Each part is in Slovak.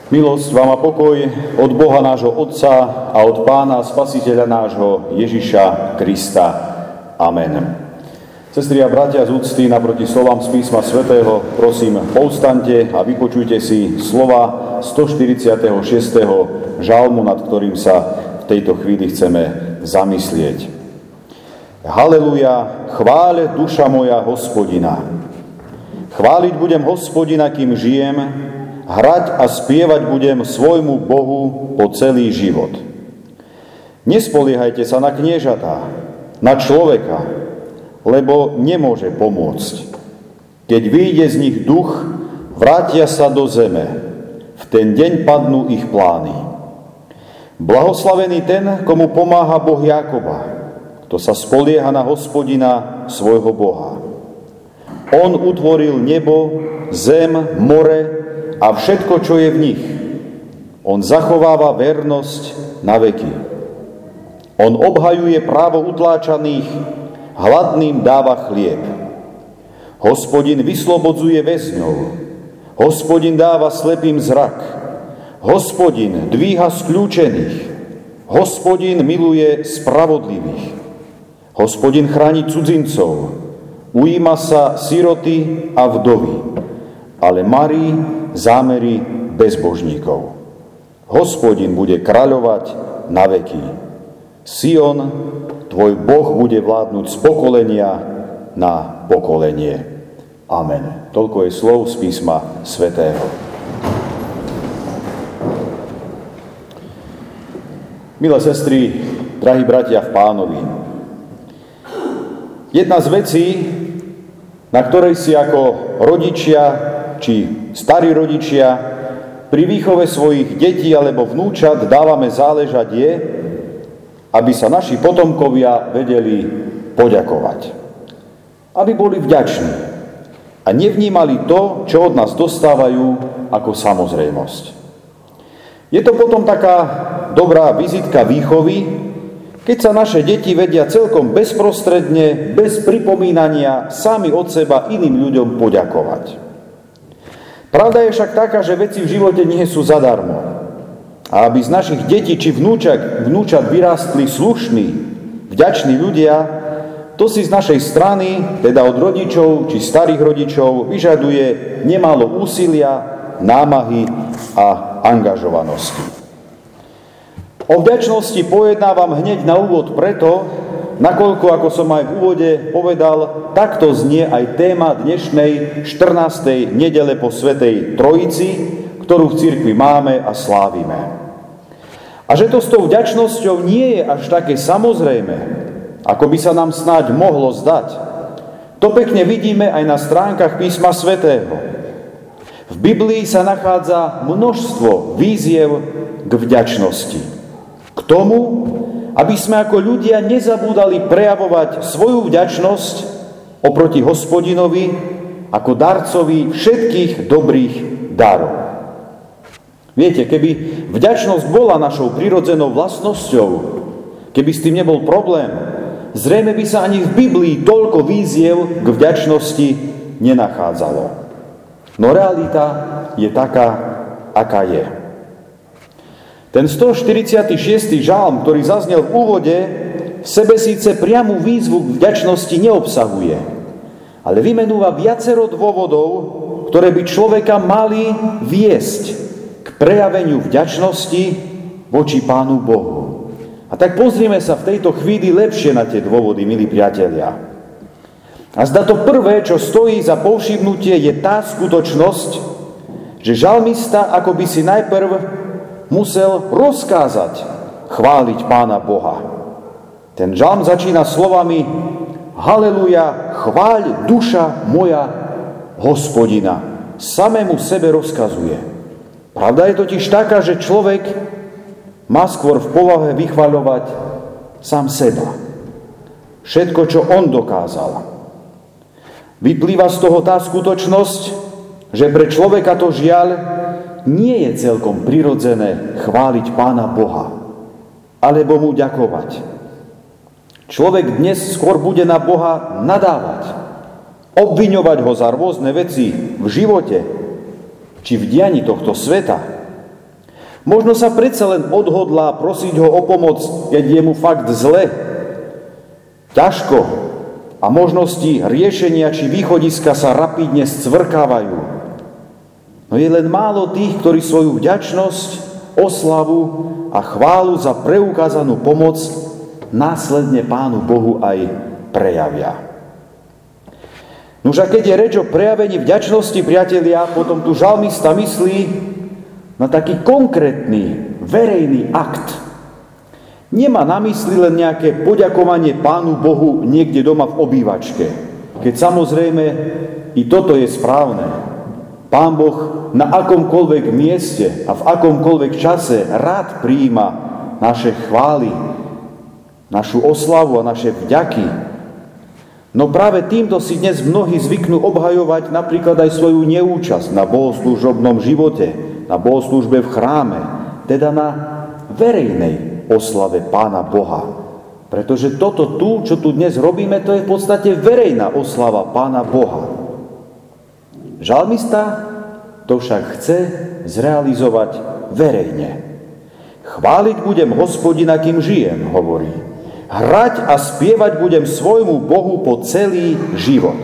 Milosť vám a pokoj od Boha nášho Otca a od Pána Spasiteľa nášho Ježiša Krista. Amen. Sestri a bratia z úcty, naproti slovám z písma svätého, prosím, povstaňte a vypočujte si slova 146. žalmu, nad ktorým sa v tejto chvíli chceme zamyslieť. Haleluja, chváľ duša moja Hospodina. Chváliť budem Hospodina, kým žijem, hrať a spievať budem svojmu Bohu po celý život. Nespoliehajte sa na kniežatá, na človeka, lebo nemôže pomôcť. Keď vyjde z nich duch, vrátia sa do zeme. V ten deň padnú ich plány. Blahoslavený ten, komu pomáha Boh Jákoba, kto sa spolieha na Hospodina, svojho Boha. On utvoril nebo, zem, more a všetko, čo je v nich. On zachováva vernosť na veky. On obhajuje právo utláčaných, hladným dáva chlieb. Hospodin vyslobodzuje väzňov. Hospodin dáva slepým zrak. Hospodin dvíha skľúčených. Hospodin miluje spravodlivých. Hospodin chráni cudzincov. Ujíma sa siroty a vdovy, ale marí zámery bezbožníkov. Hospodin bude kráľovať na veky. Sion, tvoj Boh, bude vládnuť z pokolenia na pokolenie. Amen. Toľko je slov z písma svätého. Milé sestry, drahí bratia v Pánovi, jedna z vecí, na ktorej si ako rodičia či starí rodičia pri výchove svojich detí alebo vnúčat dávame záležať je, aby sa naši potomkovia vedeli poďakovať. Aby boli vďační a nevnímali to, čo od nás dostávajú, ako samozrejmosť. Je to potom taká dobrá vizitka výchovy, keď sa naše deti vedia celkom bezprostredne, bez pripomínania, sami od seba iným ľuďom poďakovať. Pravda je však taká, že veci v živote nie sú zadarmo. A aby z našich detí či vnúčat vyrástli slušní, vďační ľudia, to si z našej strany, teda od rodičov či starých rodičov, vyžaduje nemálo úsilia, námahy a angažovanosti. O vďačnosti pojednávam hneď na úvod preto, nakoľko, ako som aj v úvode povedal, takto znie aj téma dnešnej 14. nedele po Svätej Trojici, ktorú v cirkvi máme a slávime. A že to s tou vďačnosťou nie je až také samozrejme, ako by sa nám snáď mohlo zdať, to pekne vidíme aj na stránkach písma svätého. V Biblii sa nachádza množstvo výziev k vďačnosti. K tomu, aby sme ako ľudia nezabúdali prejavovať svoju vďačnosť oproti Hospodinovi ako darcovi všetkých dobrých darov. Viete, keby vďačnosť bola našou prirodzenou vlastnosťou, keby s tým nebol problém, zrejme by sa ani v Biblii toľko výziev k vďačnosti nenachádzalo. No realita je taká, aká je. Ten 146. žalm, ktorý zaznel v úvode, v sebe síce priamu výzvu k vďačnosti neobsahuje, ale vymenúva viacero dôvodov, ktoré by človeka mali viesť k prejaveniu vďačnosti voči Pánu Bohu. A tak pozrime sa v tejto chvíli lepšie na tie dôvody, milí priatelia. A zdá to prvé, čo stojí za povšimnutie, je tá skutočnosť, že žalmista akoby si najprv musel rozkázať chváliť Pána Boha. Ten žalm začína slovami Haleluja, chváľ duša moja Hospodina. Samému sebe rozkazuje. Pravda je totiž taká, že človek má skôr v povahe vychvaľovať sám seba. Všetko, čo on dokázal. Vyplýva z toho tá skutočnosť, že pre človeka to žiaľ nie je celkom prirodzené chváliť Pána Boha, alebo mu ďakovať. Človek dnes skôr bude na Boha nadávať, obviňovať ho za rôzne veci v živote či v dianí tohto sveta, Možno sa predsa len odhodlá prosiť ho o pomoc, keď je mu fakt zle, ťažko a možnosti riešenia či východiska sa rapidne scvrkávajú. No je len málo tých, ktorí svoju vďačnosť, oslavu a chválu za preukázanú pomoc následne Pánu Bohu aj prejavia. Nož a keď je reč o prejavení vďačnosti, priatelia, potom tu žalmista myslí na taký konkrétny, verejný akt. Nemá na mysli len nejaké poďakovanie Pánu Bohu niekde doma v obývačke. Keď samozrejme i toto je správne. Pán Boh na akomkoľvek mieste a v akomkoľvek čase rád prijíma naše chvály, našu oslavu a naše vďaky. No práve týmto si dnes mnohí zvyknú obhajovať napríklad aj svoju neúčasť na bohoslúžobnom živote, na bohoslúžbe v chráme, teda na verejnej oslave Pána Boha. Pretože toto tu, čo tu dnes robíme, to je v podstate verejná oslava Pána Boha. Žalmista to však chce zrealizovať verejne. Chváliť budem Hospodina, kým žijem, hovorí. Hrať a spievať budem svojmu Bohu po celý život.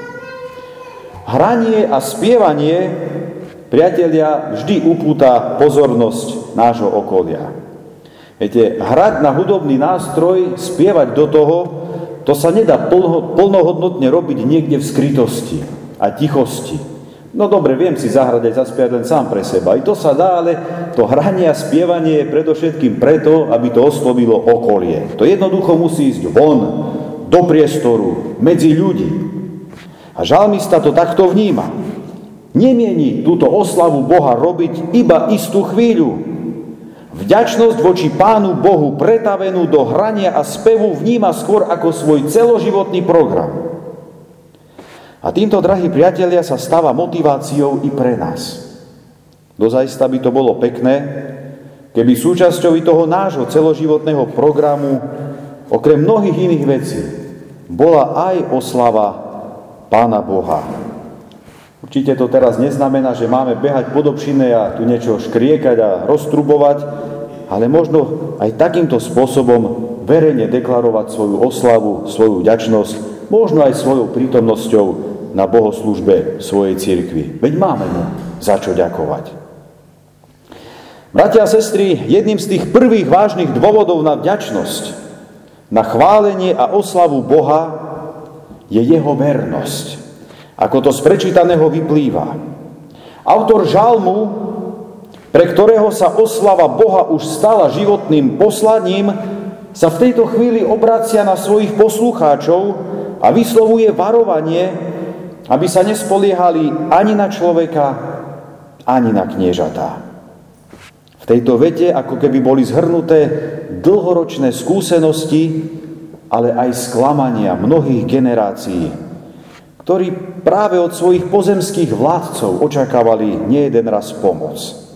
Hranie a spievanie, priatelia, vždy upúta pozornosť nášho okolia. Viete, hrať na hudobný nástroj, spievať do toho, to sa nedá plnohodnotne robiť niekde v skrytosti a tichosti. No dobre, viem si zahrať aj zaspievať len sám pre seba. I to sa dá, ale to hranie a spievanie je predovšetkým preto, aby to oslovilo okolie. To jednoducho musí ísť von, do priestoru, medzi ľudí. A žalmista to takto vníma. Nemieni túto oslavu Boha robiť iba istú chvíľu. Vďačnosť voči Pánu Bohu pretavenú do hrania a spevu vníma skôr ako svoj celoživotný program. A týmto, drahí priatelia, sa stáva motiváciou i pre nás. Dozajsta by to bolo pekné, keby súčasťou i toho nášho celoživotného programu, okrem mnohých iných vecí, bola aj oslava Pána Boha. Určite to teraz neznamená, že máme behať po dobšine a tu niečo škriekať a roztrubovať, ale možno aj takýmto spôsobom verejne deklarovať svoju oslavu, svoju vďačnosť, možno aj svojou prítomnosťou na bohoslúžbe svojej cirkvi. Veď máme mu za čo ďakovať. Bratia a sestry, jedným z tých prvých vážnych dôvodov na vďačnosť, na chválenie a oslavu Boha je jeho vernosť. Ako to z prečítaného vyplýva. Autor žalmu, pre ktorého sa oslava Boha už stala životným poslaním, sa v tejto chvíli obracia na svojich poslucháčov a vyslovuje varovanie, aby sa nespoliehali ani na človeka, ani na kniežatá. V tejto vete ako keby boli zhrnuté dlhoročné skúsenosti, ale aj sklamania mnohých generácií, ktorí práve od svojich pozemských vládcov očakávali nie jeden raz pomoc.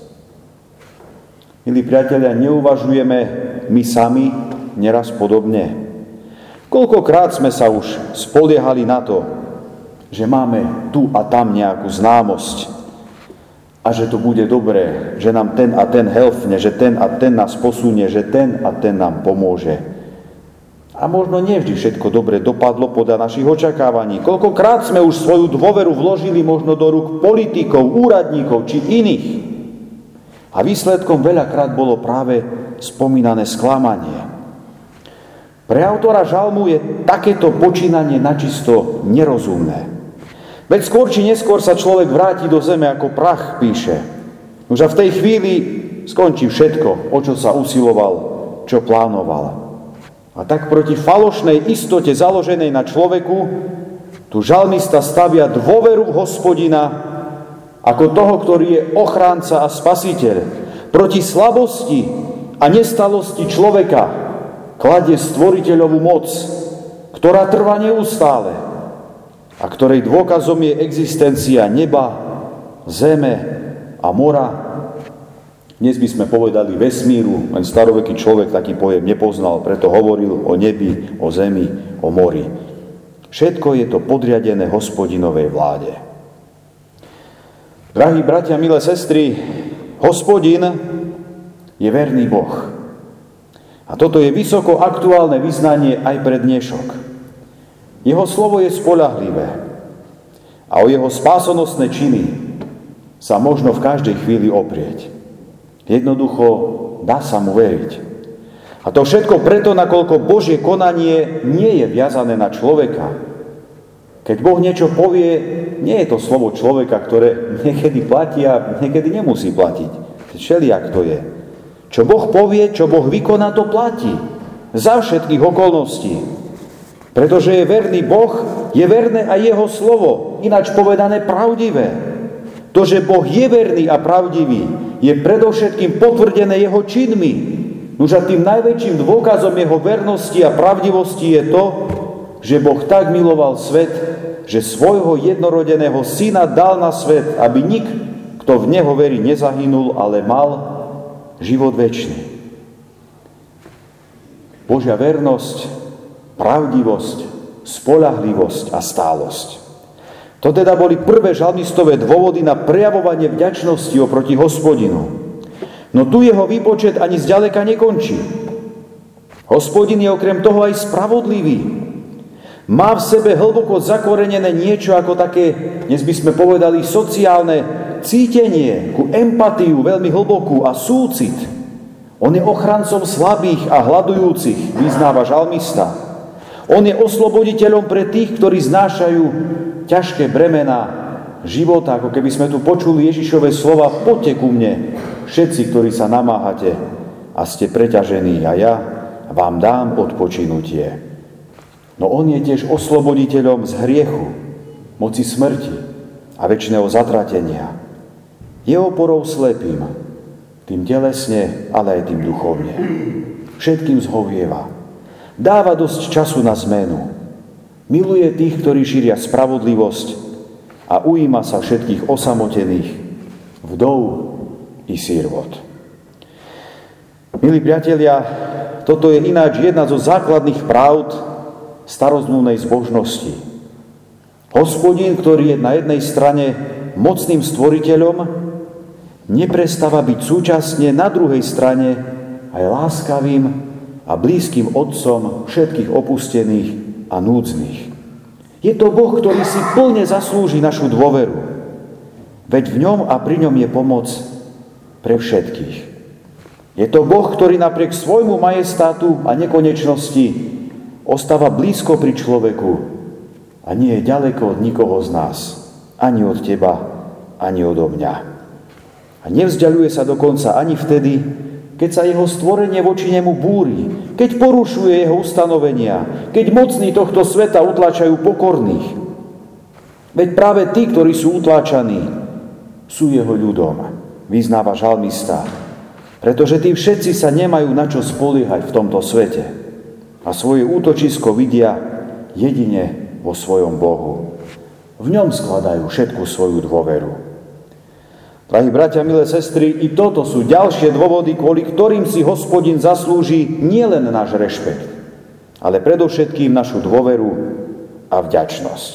Milí priatelia, neuvažujeme my sami neraz podobne? Koľkokrát sme sa už spoliehali na to, že máme tu a tam nejakú známosť a že to bude dobré, že nám ten a ten helfne, že ten a ten nás posunie, že ten a ten nám pomôže. A možno nevždy všetko dobre dopadlo podľa našich očakávaní. Koľkokrát sme už svoju dôveru vložili možno do rúk politikov, úradníkov či iných. A výsledkom veľakrát bolo práve spomínané sklamanie. Pre autora žalmu je takéto počínanie načisto nerozumné. Veď skôr či neskôr sa človek vráti do zeme ako prach, píše. Už a v tej chvíli skončí všetko, o čo sa usiloval, čo plánoval. A tak proti falošnej istote založenej na človeku tu žalmista stavia dôveru v Hospodina ako toho, ktorý je ochránca a spasiteľ. Proti slabosti a nestalosti človeka kladie stvoriteľovú moc, ktorá trvá neustále a ktorej dôkazom je existencia neba, zeme a mora. Dnes by sme povedali vesmíru, len staroveký človek taký pojem nepoznal, preto hovoril o nebi, o zemi, o mori. Všetko je to podriadené Hospodinovej vláde. Drahí bratia, milé sestry, Hospodin je verný Boh. A toto je vysoko aktuálne vyznanie aj pre dnešok. Jeho slovo je spoľahlivé a o jeho spásonosné činy sa možno v každej chvíli oprieť. Jednoducho dá sa mu veriť. A to všetko preto, nakoľko Božie konanie nie je viazané na človeka. Keď Boh niečo povie, nie je to slovo človeka, ktoré niekedy platí a niekedy nemusí platiť. Všelijak to je. Čo Boh povie, čo Boh vykoná, to platí. Za všetkých okolností. Pretože je verný Boh, je verné aj jeho slovo, ináč povedané pravdivé. To, že Boh je verný a pravdivý, je predovšetkým potvrdené jeho činmi. Nuž a tým najväčším dôkazom jeho vernosti a pravdivosti je to, že Boh tak miloval svet, že svojho jednorodeného syna dal na svet, aby nik, kto v neho verí, nezahynul, ale mal život večný. Božia vernosť, pravdivosť, spoľahlivosť a stálosť. To teda boli prvé žalmistové dôvody na prejavovanie vďačnosti oproti Hospodinu. No tu jeho výpočet ani zďaleka nekončí. Hospodin je okrem toho aj spravodlivý. Má v sebe hlboko zakorenené niečo ako také, dnes by sme povedali, sociálne cítenie, ku empatiu veľmi hlbokú a súcit. On je ochrancom slabých a hladujúcich, vyznáva žalmista. On je osloboditeľom pre tých, ktorí znášajú ťažké bremená života, ako keby sme tu počuli Ježišove slova: poďte ku mne, všetci, ktorí sa namáhate a ste preťažení, a ja vám dám odpočinutie. No on je tiež osloboditeľom z hriechu, moci smrti a večného zatratenia. Je oporou slepým, tým telesne, ale aj tým duchovne. Všetkým zhovieva. Dáva dosť času na zmenu. Miluje tých, ktorí šíria spravodlivosť, a ujíma sa všetkých osamotených, vdov i sirvot. Milí priatelia, toto je ináč jedna zo základných pravd starozmluvnej zbožnosti. Hospodin, ktorý je na jednej strane mocným stvoriteľom, neprestáva byť súčasne na druhej strane aj láskavým a blízkym otcom všetkých opustených a núdznych. Je to Boh, ktorý si plne zaslúži našu dôveru. Veď v ňom a pri ňom je pomoc pre všetkých. Je to Boh, ktorý napriek svojmu majestátu a nekonečnosti ostáva blízko pri človeku a nie je ďaleko od nikoho z nás, ani od teba, ani odo mňa. A nevzdialuje sa dokonca ani vtedy, keď sa jeho stvorenie voči nemu búri, keď porušuje jeho ustanovenia, keď mocní tohto sveta utláčajú pokorných. Veď práve tí, ktorí sú utláčaní, sú jeho ľudom, vyznáva žalmista, pretože tí všetci sa nemajú na čo spoliehať v tomto svete a svoje útočisko vidia jedine vo svojom Bohu. V ňom skladajú všetku svoju dôveru. Drahí bratia, milé sestry, i toto sú ďalšie dôvody, kvôli ktorým si Hospodin zaslúži nielen náš rešpekt, ale predovšetkým našu dôveru a vďačnosť.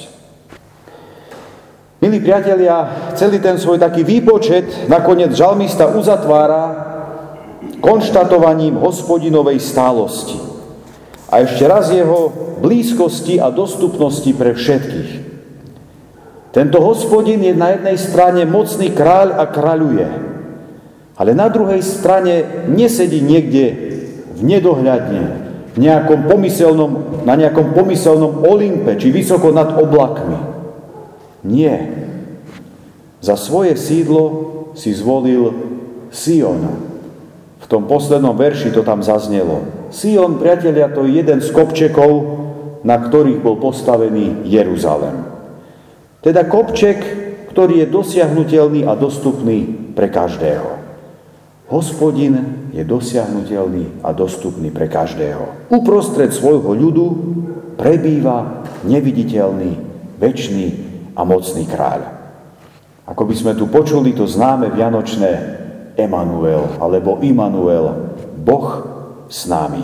Milí priatelia, celý ten svoj taký výpočet nakoniec žalmista uzatvára konštatovaním Hospodinovej stálosti a ešte raz jeho blízkosti a dostupnosti pre všetkých. Tento Hospodin je na jednej strane mocný kráľ a kráľuje, ale na druhej strane nesedí niekde v nedohľadne, na nejakom pomyselnom Olympe či vysoko nad oblakmi. Nie. Za svoje sídlo si zvolil Sion. V tom poslednom verši to tam zaznelo. Sion, priatelia, to je jeden z kopčekov, na ktorých bol postavený Jeruzalem. Teda kopček, ktorý je dosiahnuteľný a dostupný pre každého. Hospodin je dosiahnuteľný a dostupný pre každého. Uprostred svojho ľudu prebýva neviditeľný, večný a mocný kráľ. Ako by sme tu počuli to známe vianočné Emanuel alebo Immanuel, Boh s nami.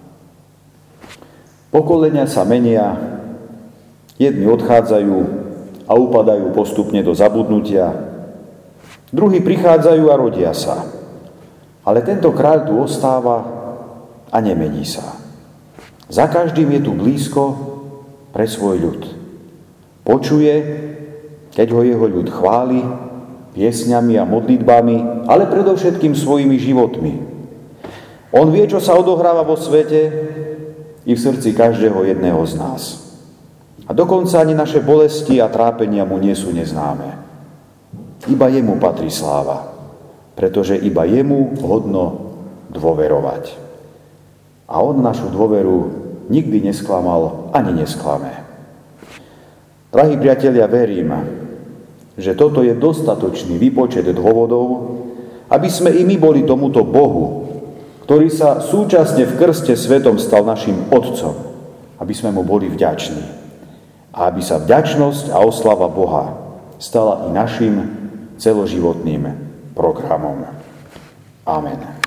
Pokolenia sa menia, jedni odchádzajú a upadajú postupne do zabudnutia. Druhí prichádzajú a rodia sa. Ale tento kráľ tu ostáva a nemení sa. Za každým je tu blízko pre svoj ľud. Počuje, keď ho jeho ľud chváli, piesňami a modlitbami, ale predovšetkým svojimi životmi. On vie, čo sa odohráva vo svete i v srdci každého jedného z nás. A dokonca ani naše bolesti a trápenia mu nie sú neznáme. Iba jemu patrí sláva, pretože iba jemu hodno dôverovať. A on našu dôveru nikdy nesklamal ani nesklame. Drahí priatelia, verím, že toto je dostatočný výpočet dôvodov, aby sme i my boli tomuto Bohu, ktorý sa súčasne v krste svetom stal našim Otcom, aby sme mu boli vďační. A aby sa vďačnosť a oslava Boha stala i našim celoživotným programom. Amen.